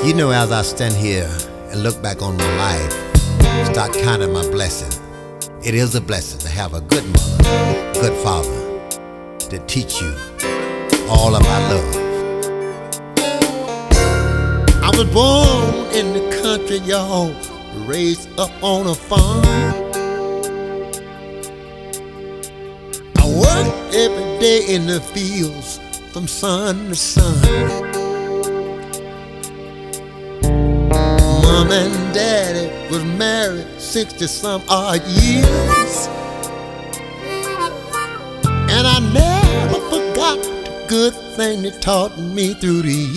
You know, as I stand here and look back on my life, start counting my blessings, it is a blessing to have a good mother, good father, to teach you all about love. I was born in the country, y'all, raised up on a farm. I worked every day in the fields from sun to sun. Mom and Daddy was married 60-some odd years, and I never forgot the good thing they taught me through the